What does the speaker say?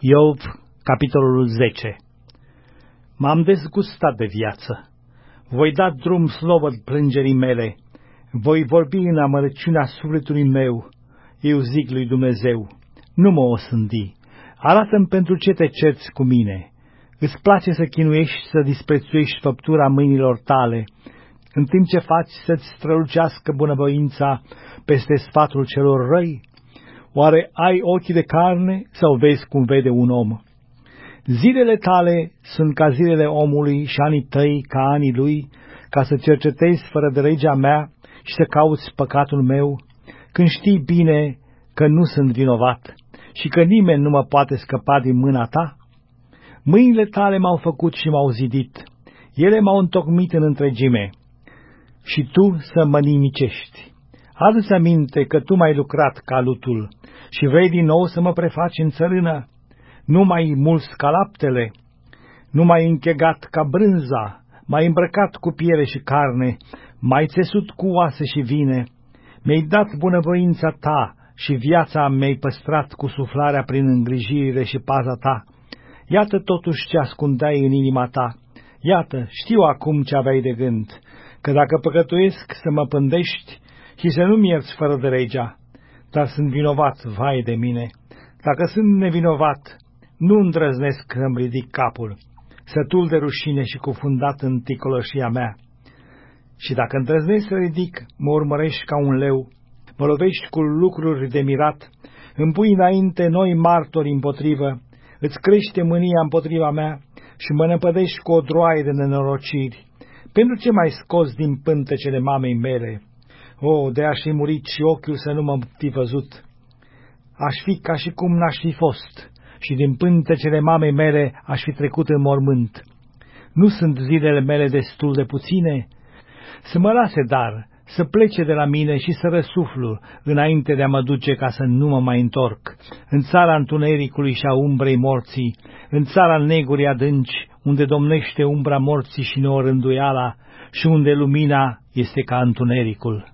Iov, capitolul 10. M-am dezgustat de viață. Voi da drum slobăd plângerii mele. Voi vorbi în amărăciunea sufletului meu. Eu zic lui Dumnezeu, nu mă osândi. Arată-mi pentru ce te cerți cu mine. Îți place să chinuiești, să disprețuiești făptura mâinilor tale, în timp ce faci să-ți strălucească bunăvoința peste sfatul celor răi? Oare ai ochii de carne sau vezi cum vede un om? Zilele tale sunt ca zilele omului și anii tăi ca anii lui, ca să cercetezi fără de legea mea și să cauți păcatul meu, când știi bine că nu sunt vinovat și că nimeni nu mă poate scăpa din mâna ta? Mâinile tale m-au făcut și m-au zidit, ele m-au întocmit în întregime, și tu să mă nimicești. Adu-ți aminte că tu m-ai lucrat ca lutul și vrei din nou să mă prefaci în țărână. Nu m-ai mulți ca laptele, nu m-ai închegat ca brânza, m-ai îmbrăcat cu piele și carne, m-ai țesut cu oase și vine, mi-ai dat bunăvoința ta și viața mi-ai păstrat cu suflarea prin îngrijirile și paza ta. Iată totuși ce ascundeai în inima ta, iată, știu acum ce aveai de gând, că dacă păcătuiesc să mă pândești și să nu-mi ierți fără de legea, dar sunt vinovat, vai de mine. Dacă sunt nevinovat, nu îndrăznesc să-mi ridic capul, sătul de rușine și cufundat în ticăloșia mea. Și dacă îndrăznesc să ridic, mă urmărești ca un leu, mă lovești cu lucruri de mirat, îmi pui înainte noi martori împotrivă, îți crește mânia împotriva mea și mă năpădești cu o droaie de nenorociri. Pentru ce m-ai scos din pântecele mamei mele? O, de aș fi murit și ochiul să nu mă fi văzut. Aș fi ca și cum n-aș fi fost și din pântecele mamei mele aș fi trecut în mormânt. Nu sunt zilele mele destul de puține? Să mă lase dar, să plece de la mine și să răsuflu înainte de a mă duce ca să nu mă mai întorc, în țara întunericului și a umbrei morții, în țara negurii adânci, unde domnește umbra morții și neorânduiala și unde lumina este ca întunericul.